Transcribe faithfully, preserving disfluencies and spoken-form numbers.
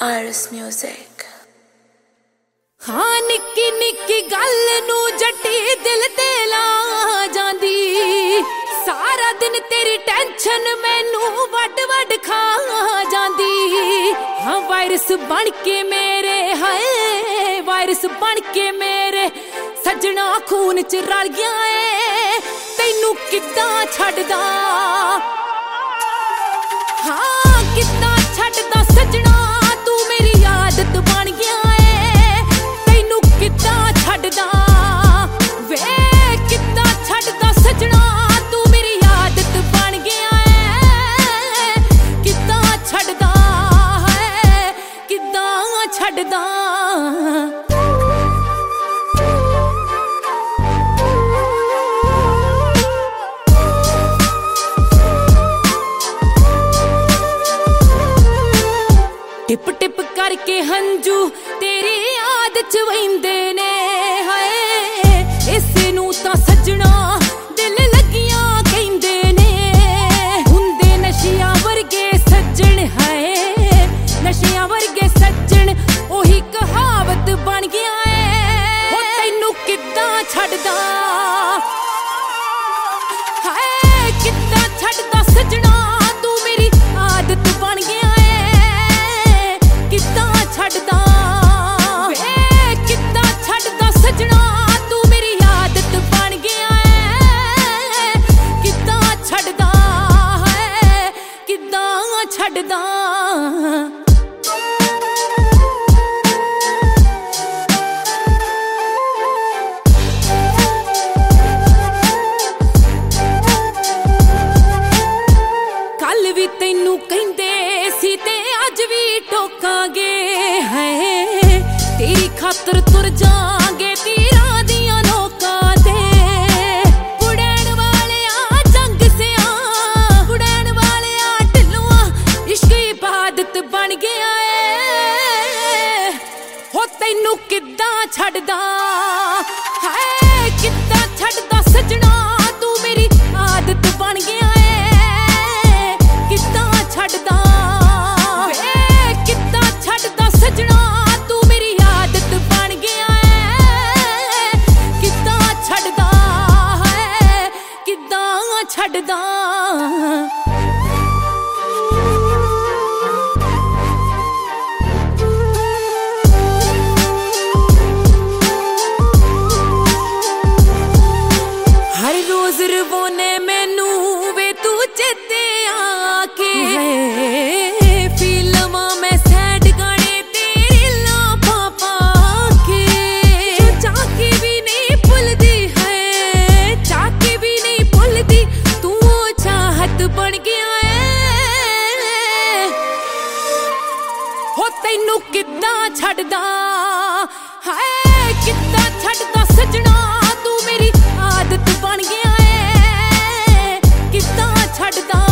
Iris Music। हाँ निक्की निक्की गल नू जट्टी दिल ते ला जांदी, सारा दिन तेरी टेंशन मैनू वड वड खा जांदी। हाँ वायरस बन के मेरे, हाय वायरस बन के मेरे सजना खून च रल गया है, तैनू किद्दां छड्डदा। हाँ किद्दां छड्डदा सजना, तू मेरी आदत बन गया है, तैनू किद्दां छड्डदा। वे किद्दां छड्डदा सजना, तू मेरी आदत बन गया है, किद्दां छड्डदा है, किद्दां छड्डदा। टिप टिप करके हंजू तेरी याद च वहिंदे ने, हाय इस नू तां सजना दिल लगियां कहिंदे ने। हुंदे नशियां वर्गे सज्जन, हाय नशियां वर्गे सज्जन ओही कहावत बन गया है, हो तैनू किद्दां छड्डदा। हाय किद्दां छड्डदा सजना, तू मेरी आदत बन गया है, किद्दां छड्डदा। वे किद्दां छड्डदा सजना, तू मेरी आदत बन गया है, किद्दां छड्डदा है, किद्दां छड्डदा। कल भी तैनू कहिंदे सी ते अज भी टोकांगे, है तेरी खातर तुर जांगे तीरां दियां नोकां ते। उड़ैण वालिया जंग सिया, उड़ैण वालिया ढिल्लुआ इश्क इबादत बन गया है, हो तैनू किद्दां छड्डदा। हाय किद्दां छड्डदा सजना, तू मेरी आदत बन गया है, किद्दां छड्डदा। वे किद्दां छड्डदा सजना, तू मेरी आदत बन गया है, किद्दां छड्डदा है, किद्दां छड्डदा। हर रोज रवोने मैनू वे तू चेते आके, फिल्मां मैं सैड गाने तेरे लापा पाके। चाके भी नहीं भुलदी है, चाके भी नहीं भुलदी, तू चाहत बन गया है, हो तैनू किद्दां छड्डदा। हाय किद्दां छड्डदा सजना, तू मेरी आदत बन गया है, किद्दां छड्डदा।